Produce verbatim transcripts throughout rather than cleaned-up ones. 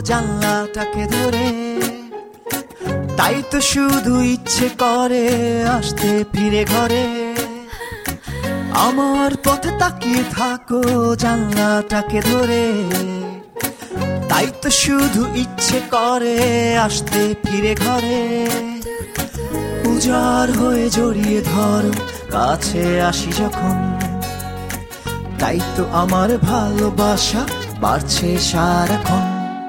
জানলাটাকে ধরে, তাই তো শুধু ইচ্ছে করে আসতে ফিরে ঘরে। আমার পথে তাকিয়ে থাকো জানলাটাকে ধরে, তাই তো শুধু ইচ্ছে করে আসতে ফিরে ঘরে। উজাড় হয়ে জড়িয়ে ধরো কাছে আসি যখন, তাই তো আমার ভালোবাসা বাড়ছে সারাক্ষণ।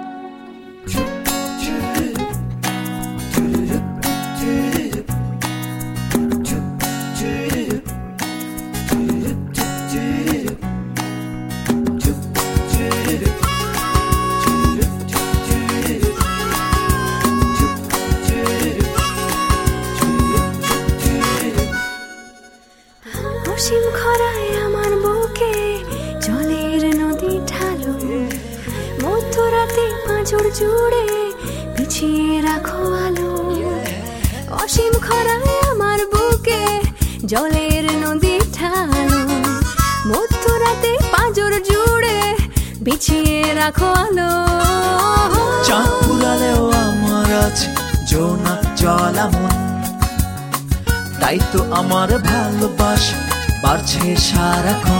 অসীম খরায় আমার বুকে জলের নদী ঢালো, মধ্যরাতে পাঁজর জুড়ে বিছিয়ে রাখো আলো। অসীম খরায় আমার বুকে জলের নদী ঢালো, মধ্যরাতে পাঁজর জুড়ে বিছিয়ে রাখো আলো। চাঁদ পুরালেও আমার আছে জোনাক জলা মন, তাই তো আমার ভালোবাসা বাড়ছে সারাক্ষণ।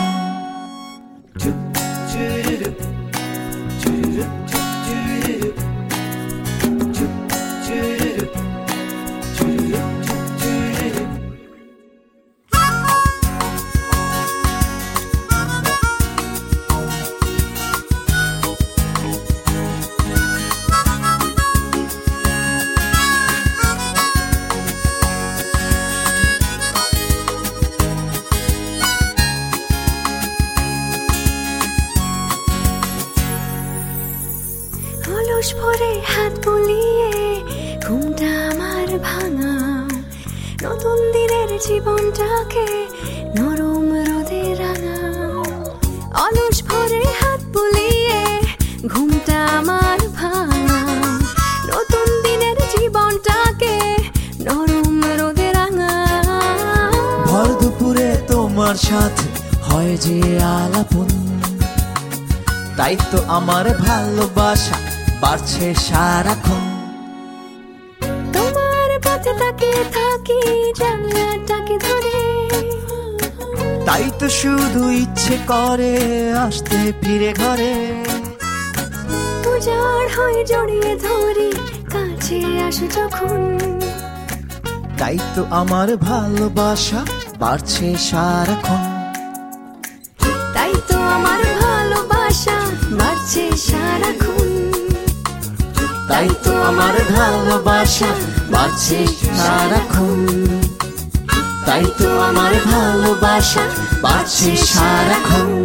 অলস ভরে হাত বুলিয়ে ঘুমটা আমার ভাঙা, নতুন দিনের জীবনটাকে নরম রোদে রাঙা। অলস ভরে হাত বুলিয়ে ঘুমটা আমার ভাঙা, নতুন দিনের জীবনটাকে নরম রোদে রাঙা। ভর দুপুরে তোমার সাথে হয় যে আলাপন, তাই তো আমার ভালোবাসা বাড়ছে সারাক্ষণ। তোমার পথে তাকিয়ে থাকি জানলাটাকে ধরে, তাই তো শুধু ইচ্ছে করে আসতে ফিরে ঘরে। উজাড় হয়ে জড়িয়ে ধরি কাছে আসো যখন, তাই তো আমার ভালোবাসা বাড়ছে সারাক্ষণ। তাই তো আমার ভালোবাসা বাড়ছে সারাক্ষণ। তাই তো আমার ভালোবাসা বাড়ছে সারাক্ষণ। তাই তো আমার ভালোবাসা বাড়ছে সারাক্ষণ।